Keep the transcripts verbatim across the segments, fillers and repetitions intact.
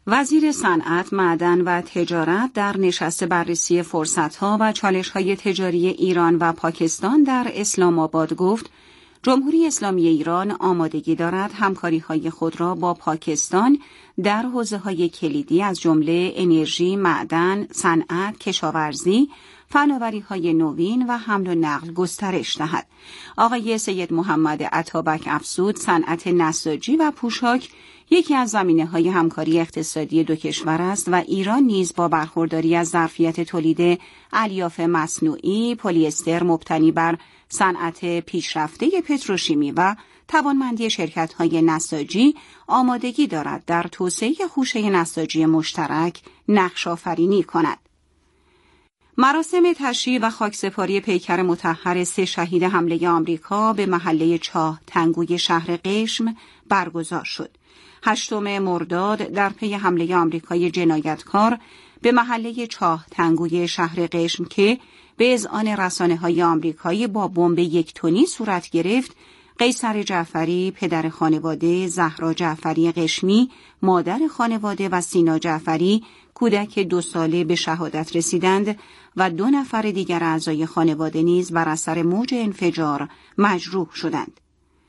وزیر صنعت، معدن و تجارت در نشست بررسی فرصت‌ها و چالش‌های تجاری ایران و پاکستان در اسلام آباد گفت جمهوری اسلامی ایران آمادگی دارد همکاری‌های خود را با پاکستان در حوزه‌های کلیدی از جمله انرژی، معدن، صنعت، کشاورزی، فناوری‌های نوین و حمل و نقل گسترش دهد. آقای سید محمد عطابک افزود صنعت نساجی و پوشاک یکی از زمینه‌های همکاری اقتصادی دو کشور است و ایران نیز با برخورداری از ظرفیت تولید الیاف مصنوعی، پلی استر مبتنی بر صنعت پیشرفته پتروشیمی و توانمندی شرکت‌های نساجی آمادگی دارد در توسعه خوشه نساجی مشترک نقش‌آفرینی کند. مراسم تشییع و خاکسپاری پیکر مطهر سه شهید حمله آمریکا به محله چاه تنگوی شهر قشم برگزار شد. هشتم مرداد در پی حمله آمریکای جنایتکار به محله چاه تنگوی شهر قشم که به اذعان رسانه‌های آمریکایی با بمب یک تنی صورت گرفت، قیصر جعفری پدر خانواده، زهرا جعفری قشمی مادر خانواده و سینا جعفری کودک دو ساله به شهادت رسیدند و دو نفر دیگر اعضای خانواده نیز بر اثر موج انفجار مجروح شدند.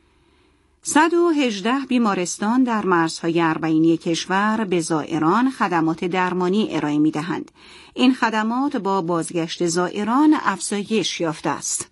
صد و هجده بیمارستان در مرزهای اربعینی کشور به زائران خدمات درمانی ارائه می‌دهند. این خدمات با بازگشت زائران افزایش یافته است.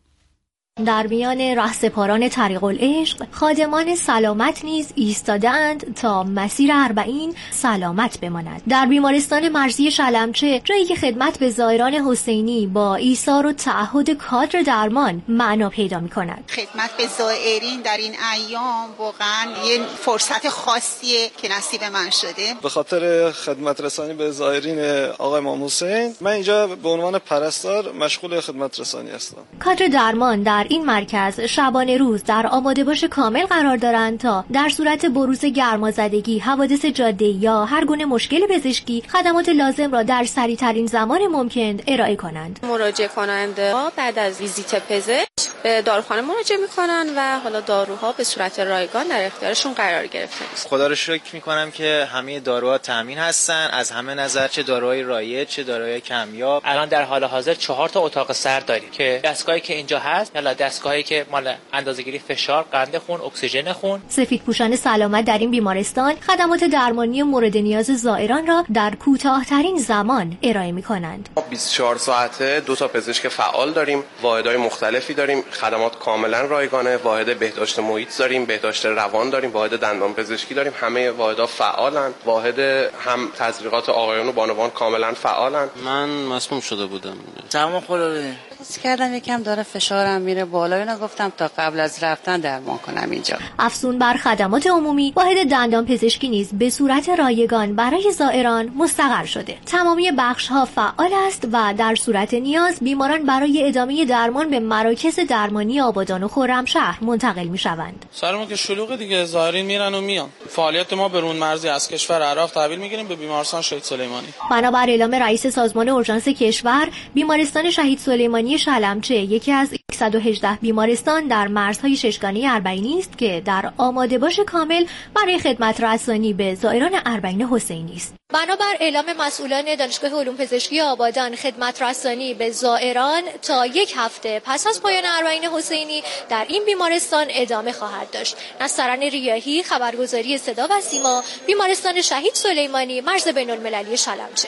در میان رهسپاران طریق العشق خادمان سلامت نیز ایستاده‌اند تا مسیر اربعین سلامت بماند. در بیمارستان مرزی شلمچه جایی که خدمت به زائران حسینی با ایثار و تعهد کادر درمان معنا پیدا می‌کند. خدمت به زائرین در این ایام واقعاً یه فرصت خاصیه که نصیب من شده. به خاطر خدمت رسانی به زائرین آقای امام حسین من اینجا به عنوان پرستار مشغول خدمت رسانی هستم. کادر درمان در این مرکز شبانه روز در آماده باش کامل قرار دارند تا در صورت بروز گرمازدگی، حوادث جاده‌ای یا هر گونه مشکل پزشکی خدمات لازم را در سریع‌ترین زمان ممکن ارائه کنند. مراجعه کننده ها بعد از ویزیت پزشک به داروخانه مراجعه می‌کنند و حالا داروها به صورت رایگان در اختیارشون قرار گرفته است. خدا رو شکر می‌کنم که همه داروها تامین هستن از همه نظر، چه داروهای رایج چه داروهای کمیاب. الان در حال حاضر چهار تا اتاق سرد داریم که دستگاهی که اینجا هست، حالا دستگاهی که مال اندازه‌گیری فشار، قند خون، اکسیژن خون. سفیدپوشان سلامت در این بیمارستان خدمات درمانی مورد نیاز زائران را در کوتاه‌ترین زمان ارائه می‌کنند. بیست و چهار ساعته دو تا پزشک فعال داریم، واحدهای مختلفی داریم، خدمات کاملا رایگانه، واحد بهداشت محیط داریم، بهداشت روان داریم، واحد دندان پزشکی داریم، همه واحدها فعالن، واحد هم تزریقات آقایان و بانوان کاملا فعالن. من مسموم شده بودم. تمام خوردم. حس کردم یکم داره فشارم میره بالا، اینو گفتم تا قبل از رفتن درمان کنم اینجا. افزون بر خدمات عمومی، واحد دندان پزشکی نیز به صورت رایگان برای زائران مستقر شده. تمامی بخش‌ها فعال است و در صورت نیاز بیماران برای ادامه درمان به مراکز درمانی آبادان و خرمشهر منتقل می‌شوند. سرمون که شلوغه دیگه، زائرین میرن و میان. فعالیت ما به رون مرزی از کشور عراق تحویل میگیریم به بیمارستان شهید سلیمانی. بنابر اعلام رئیس سازمان اورژانس کشور، بیمارستان شهید سلیمانی شلمچه یکی از صد و هجده بیمارستان در مرزهای ششگانه اربعینی است که در آماده باش کامل برای خدمت رسانی به زائران اربعین حسینی است. بنابر اعلام مسئولان دانشگاه علوم پزشکی آبادان، خدمت رسانی به زائران تا یک هفته پس از پایان اربعین حسینی در این بیمارستان ادامه خواهد داشت. نسترن ریاحی، خبرگزاری صدا و سیما، بیمارستان شهید سلیمانی، مرز بین‌المللی شلمچه.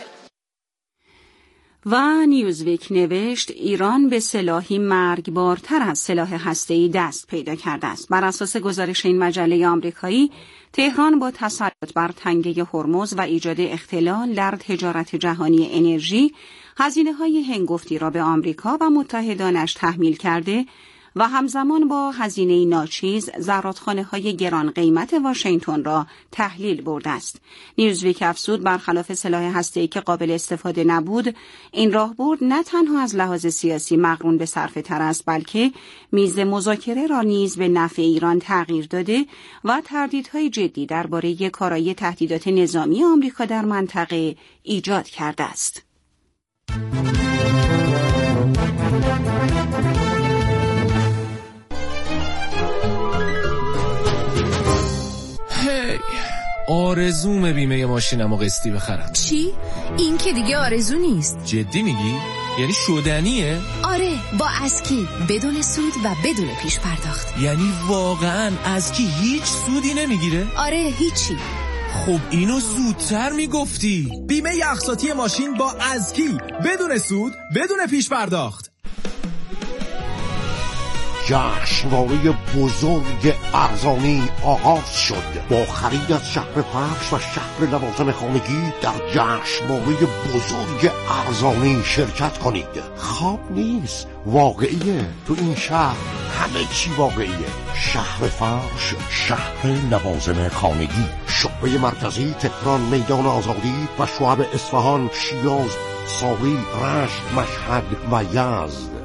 و نیوزویک نوشت ایران به سلاحی مرگبارتر از سلاح هسته‌ای دست پیدا کرده است. بر اساس گزارش این مجله آمریکایی، تهران با تسلط بر تنگه هرمز و ایجاد اختلال در تجارت جهانی انرژی، هزینه‌های هنگفتی را به آمریکا و متحدانش تحمیل کرده و همزمان با هزینه ناچیز زرادخانه‌های گران قیمت واشنگتن را تحلیل برده است. نیوزویک افزود برخلاف سلاح هسته‌ای که قابل استفاده نبود، این راهبرد نه تنها از لحاظ سیاسی مقرون به صرفه تر است، بلکه میز مذاکره را نیز به نفع ایران تغییر داده و تردیدهای جدی درباره کارایی تهدیدات نظامی آمریکا در منطقه ایجاد کرده است. آرزوم بیمه ماشینمو قسطی بخرم. چی؟ این که دیگه آرزو نیست. جدی میگی؟ یعنی شدنیه؟ آره، با اسکی بدون سود و بدون پیش پرداخت. یعنی واقعا اسکی هیچ سودی نمیگیره؟ آره، هیچی. خب اینو زودتر میگفتی. بیمه اقساطی ماشین با اسکی بدون سود بدون پیش پرداخت. جشنواره بزرگ ارزانی آغاز شد. با خرید از شهر فرش و شهر لوازم خانگی در جشنواره بزرگ ارزانی شرکت کنید. خواب نیست، واقعیه. تو این شهر همه چی واقعیه. شهر فرش، شهر لوازم خانگی، شعبه مرکزی تهران، میدان آزادی و شعب اصفهان، شیراز، ساری، رشت، مشهد و یزد.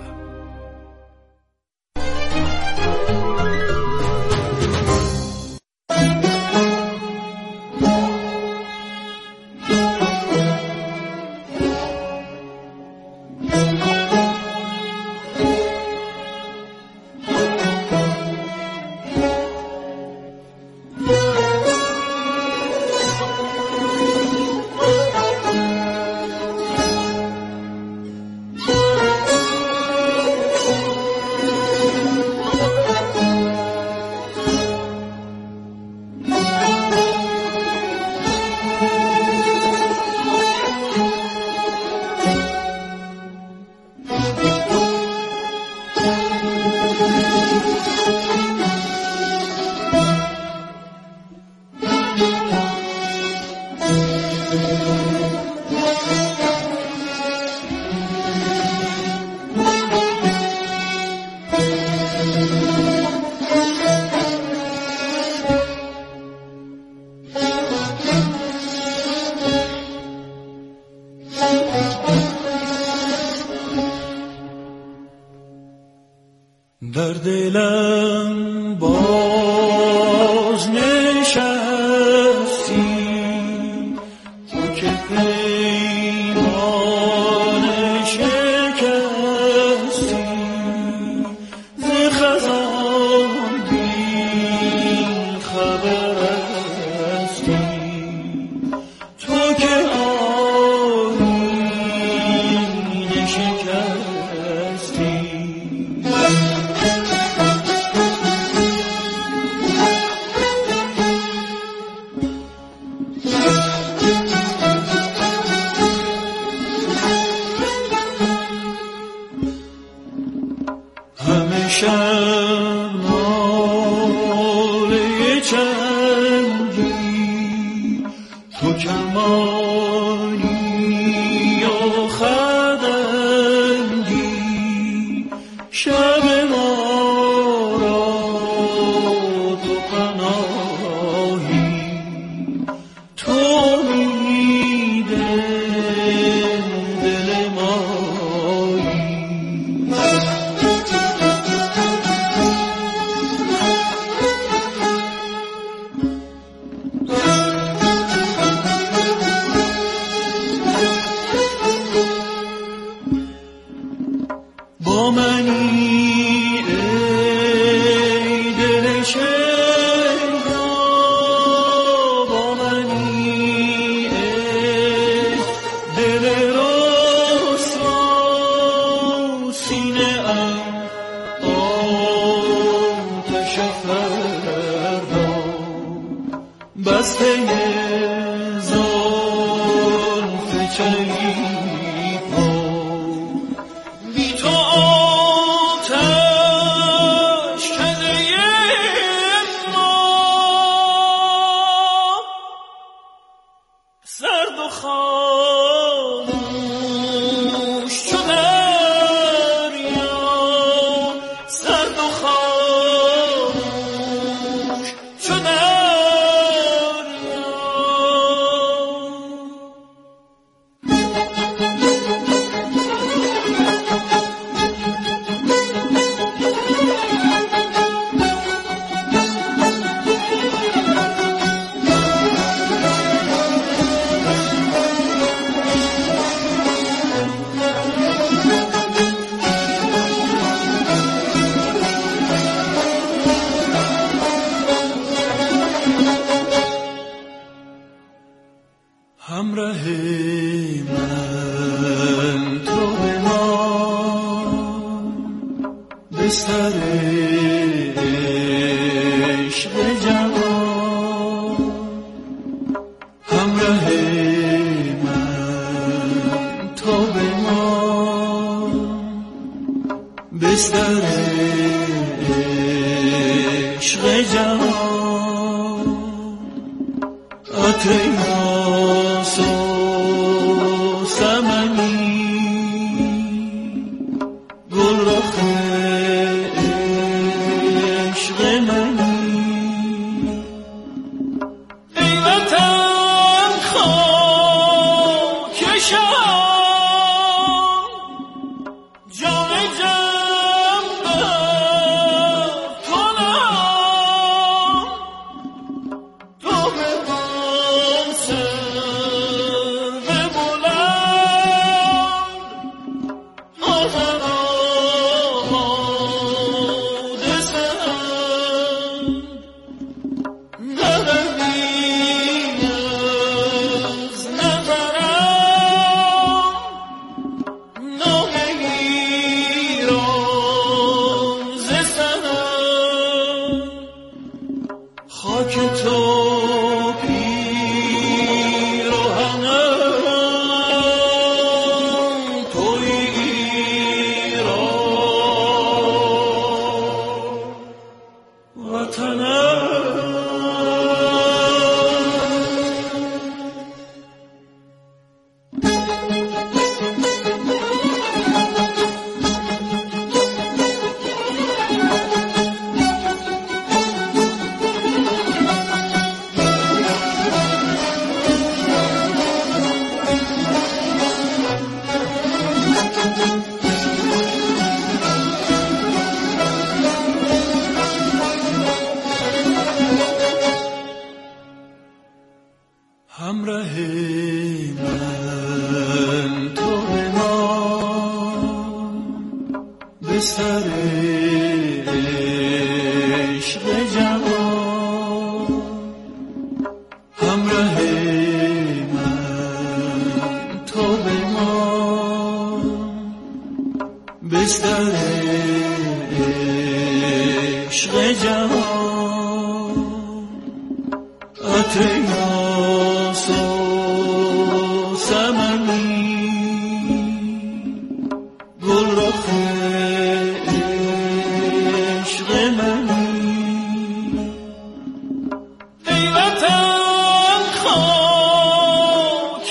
در دلم باز نشستی، تو که پیمان شکستی، ز خزان بی خبر هستی، تو که آیین شکستی. همیشه ناله چنگی، تو کمانی و خدنگی، شب ما را تو پناهی، تو میده دل مایی. با منی ای دل شیدا، با منی ای دل رسوا، سینه ام آتش فردا، بسته زلف چلیپا، بی تو آتش کده ما، سرد و خاموش چو دریا، سرد و خاموش چو دریا. همراه من تو بمان به سر عشق جوان، همراه من تو بمان به سر عشق جوان، عطر یاس و سمنی گل رخ عشق منی، ای وطن خاک شام جام جم بر کنم، تو بمان سر بلند آخر آماده سرم، نبرین از نظرم نام ایران ز سرم، خاک تو پیراهنم، توی ایران وطنم. همراه من تو بمان به سر عشق جوان، همراه من تو بمان به سر عشق جوان، عطر یاس و سمنی گل رخ عشق منی، ای وطن خاک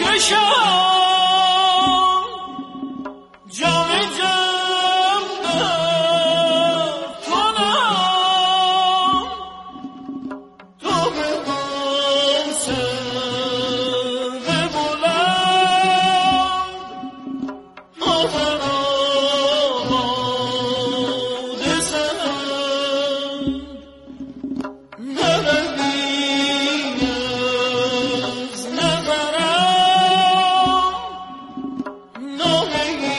شام جام جم بر کنم، تو بمان سر بلند آخر آماده سرم، نبرین از نظرم نام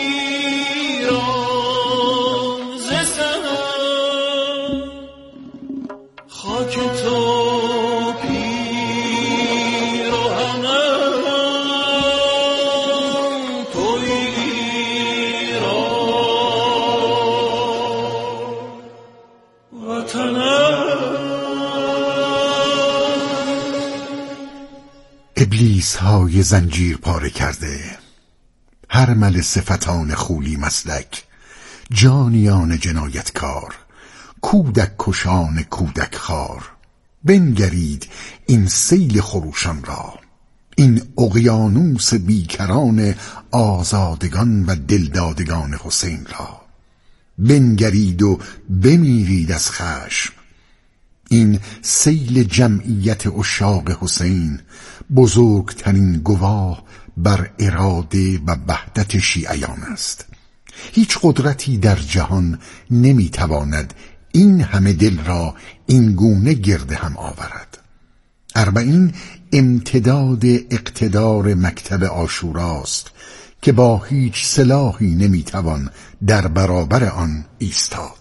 ایران ز سرم، خاک تو پیراهنم، توی ایران وطنم. ابلیس های زنجیر پاره کرده، هرمل صفتان خولی مسلک، جانیان جنایتکار، کودک کشان کودک خار، بنگرید این سیل خروشان را، این اقیانوس بیکران آزادگان و دلدادگان حسین را، بنگرید و بمیرید از خشم. این سیل جمعیت عشاق حسین بزرگترین گواه بر اراده و وحدت شیعیان است. هیچ قدرتی در جهان نمیتواند این همه دل را این گونه گرد هم آورد. اربعین امتداد اقتدار مکتب عاشوراست که با هیچ سلاحی نمیتوان در برابر آن ایستاد.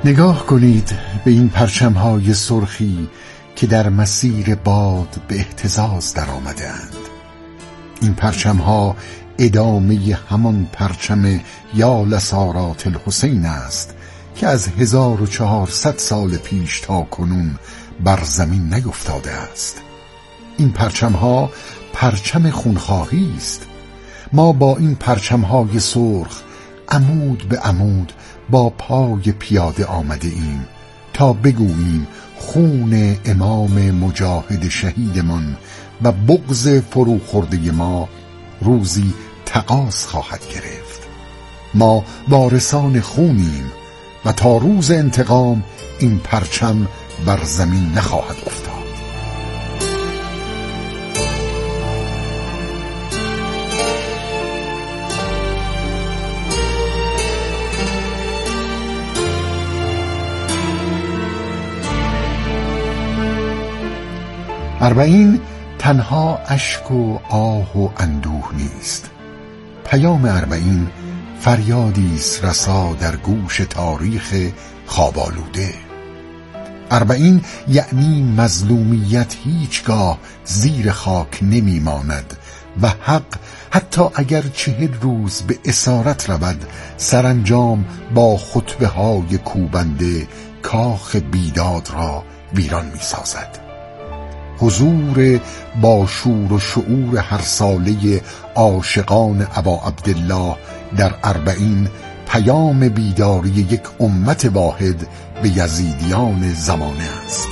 نگاه کنید به این پرچم‌های سرخی که در مسیر باد به اهتزاز در آمده‌اند. این پرچم‌ها ادامه همان پرچم یا لسارات الحسین است که از هزار و چهارصد سال پیش تا کنون بر زمین نیفتاده است. این پرچم‌ها پرچم خونخواهی است. ما با این پرچم‌های سرخ عمود به عمود با پای پیاده آمده ایم تا بگوییم خون امام مجاهد شهیدمان و بغض فروخورده ما روزی تقاص خواهد گرفت. ما وارثان خونیم و تا روز انتقام این پرچم بر زمین نخواهد افتاد. اربعین تنها اشک و آه و اندوه نیست. پیام اربعین فریادی است رسا در گوش تاریخ خوابالوده. اربعین یعنی مظلومیت هیچگاه زیر خاک نمی ماند و حق حتی اگر چهل روز به اسارت رود سرانجام با خطبه های کوبنده کاخ بیداد را ویران می سازد. حضور با شور و شعور هر ساله عاشقان ابا عبدالله در اربعین پیام بیداری یک امت واحد به یزیدیان زمانه است.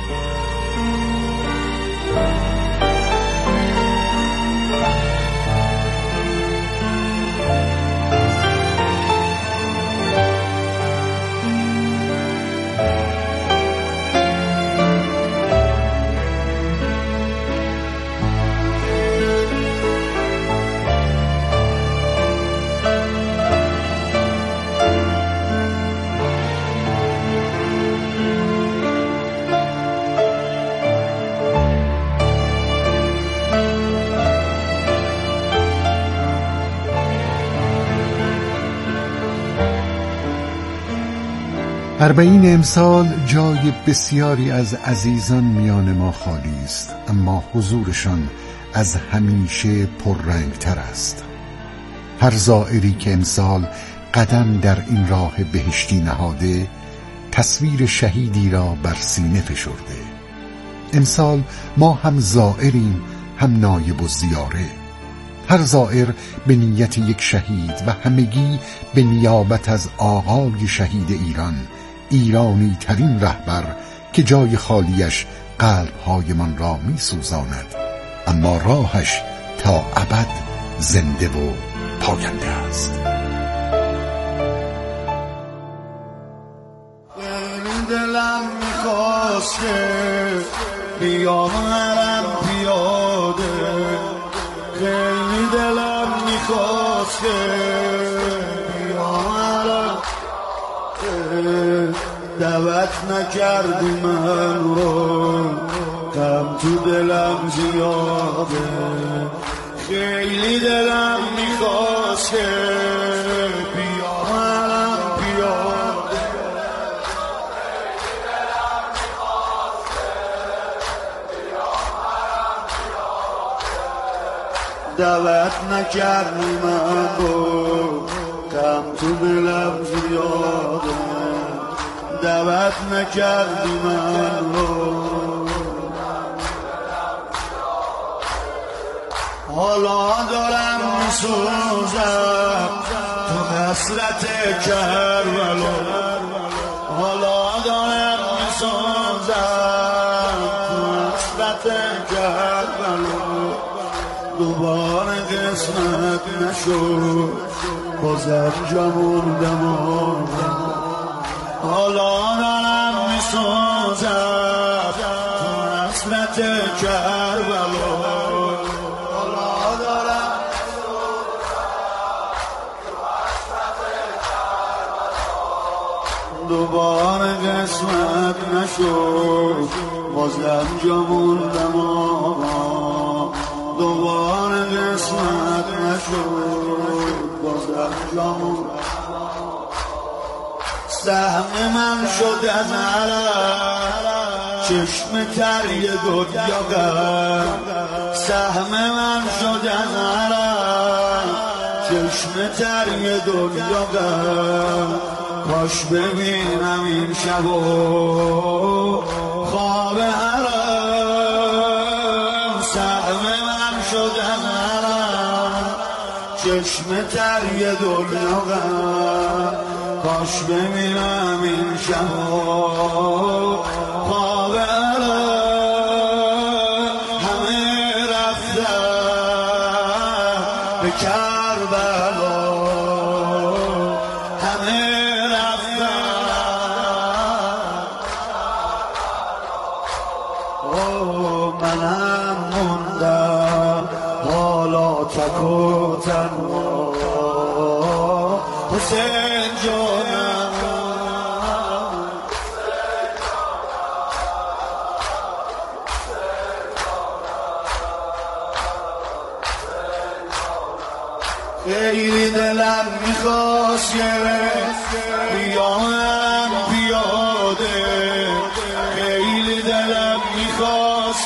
اربعین امسال جای بسیاری از عزیزان میان ما خالی است، اما حضورشان از همیشه پررنگتر است. هر زائری که امسال قدم در این راه بهشتی نهاده تصویر شهیدی را بر سینه فشرده. امسال ما هم زائریم هم نایب الزیاره. هر زائر به نیت یک شهید و همگی به نیابت از آقای شهید ایران، ایرانی ترین رهبر که جای خالیش قلب‌های من را می سوزاند، اما راهش تا ابد زنده و پاینده است. دلم می‌خواست بیامرم پیاده، خیلی دلم می‌خواست بیامرم، دعوت نکردی من رو، غم تو دلم زیاده، خیلی دلم می‌خواست بیامرم پیاده، دعوت نکردی من رو، غم تو دلم زیاده، دعوت نکردی من رو، حالا دارم میسوزم تو حسرت کربلا، حالا دارم میسوزم تو حسرت کربلا، دوباره قسمت نشد بازم جا موندم آدم، حالا دارم میسوزم تو حسرت کربلا، حالا دارم دوباره قسمت نشد بازم جا موندم آقا، دوباره قسمت نشد بازم جا موندم، سهم من شد از عرق چشم تری دنیا غم سهم من شد از عرق چشم تری دنیا غم کاش ببینم این شب و خواب حرم سهم من شد از عرق چشم تری دنیا غم کاش ببینم این شب و خواب حرم همه رفتن به کربلا منم موندم حالا تک و تنها حسین جانم خیلی دلم میخواست بیام پیاده خیلی دلم میخواست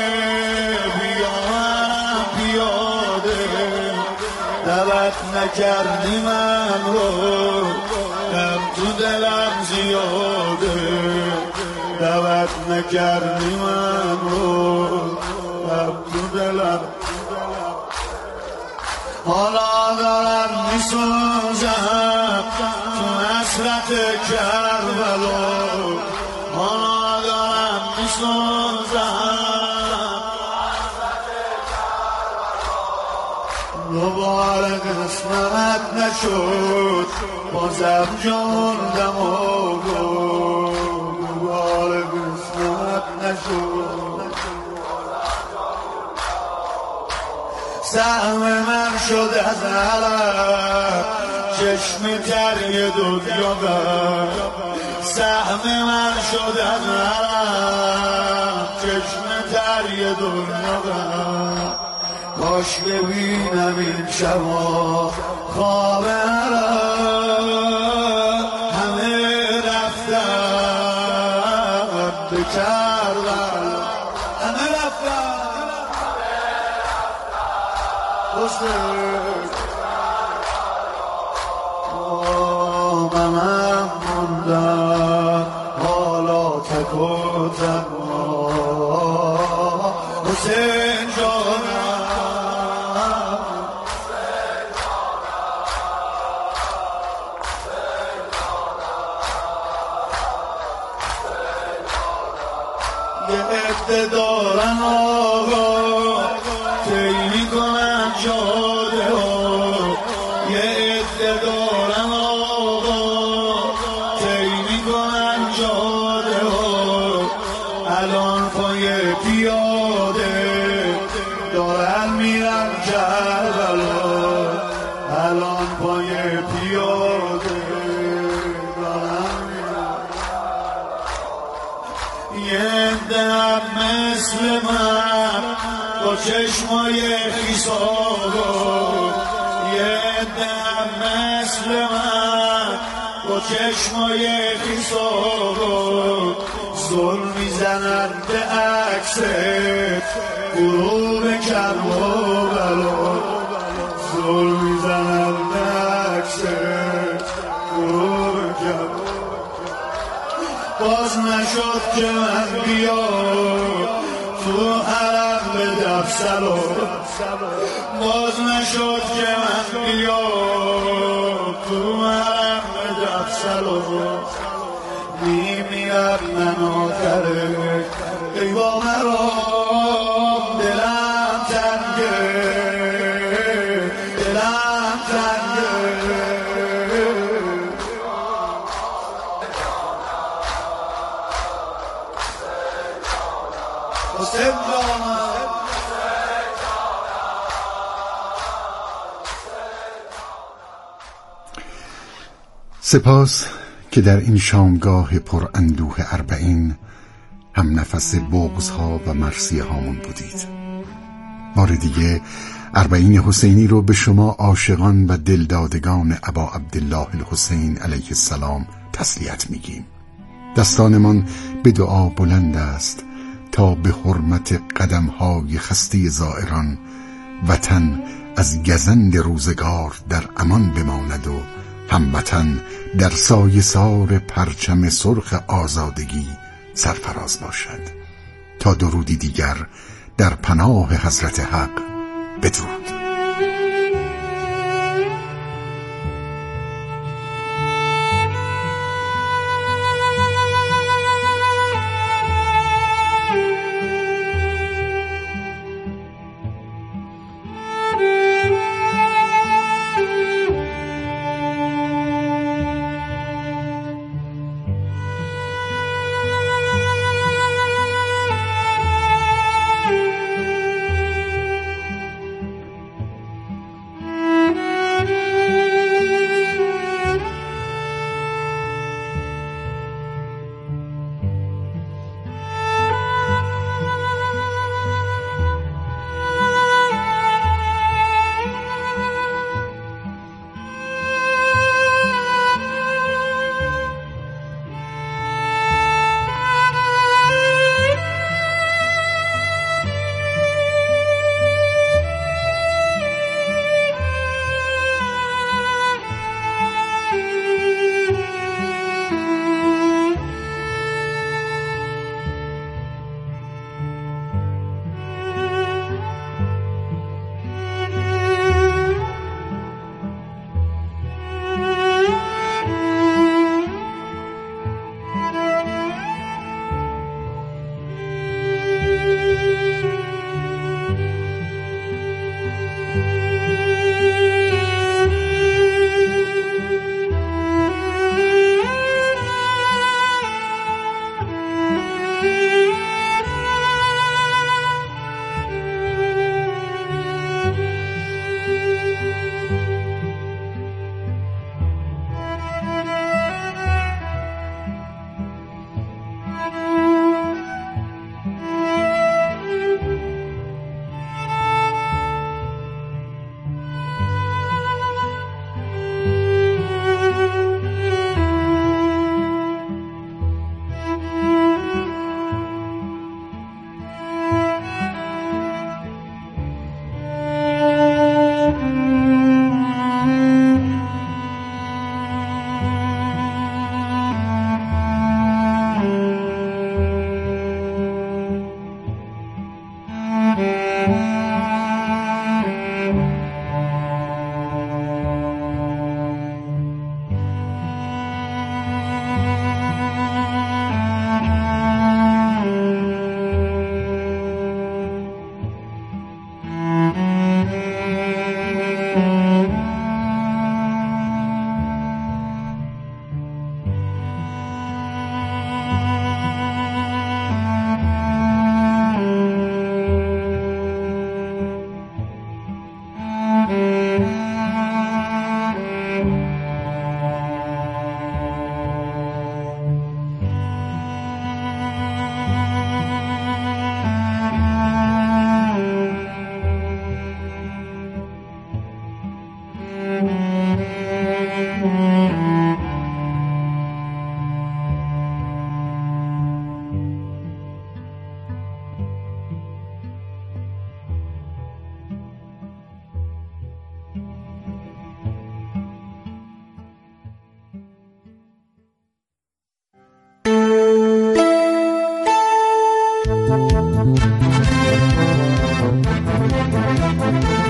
بیام پیاده دعوت نکردی من رو غم تو دلم زیاده دعوت نکردی من رو غم تو دلم حالا دارم میسوزم تو حسرت کربلا حالا دارم میسوزم دوباره قسمت نشد بازم جوندم و دوباره قسمت نشد سهم من شد از عرق چشم تری دنیا غم سهم من شد از عرق چشم تری دنیا غم کاش ببینم این شبا خواب حرم همه رفتن به کربلا همه رفتن منم موندم حالا تک و تنها حسین جانم یه عده دارن آقا طی میکنن جاده ها یه عده دارن آقا طی میکنن جاده ها الان پای پیاده دارن میرن کربلا الان پای پیاده دارن میرن یه عده هم مثل من با چشمای خیسارو یه دم مثل من با چشمای خیسارو زل میزنن به عکست غروب کربلا زل میزنن به عکست غروب کربلا باز نشد که من بیام تو حرم به دفسلو باز نشد که من بیام تو حرم به دفسلو میمیرم من آخره ای با مرام دلم تنگه دلم تنگه حسین جانم سپاس که در این شامگاه پر اندوه اربعین هم نفس بغض‌ها و مرثیه هامون بودید. بار دیگه اربعین حسینی رو به شما عاشقان و دلدادگان ابا عبدالله الحسین علیه السلام تسلیت میگیم. دستانمان به دعا بلند است تا به حرمت قدمهای خسته زائران وطن از گزند روزگار در امان بماند و هموطن در سایه سار پرچم سرخ آزادگی سرفراز باشد. تا درودی دیگر در پناه حضرت حق بدرود.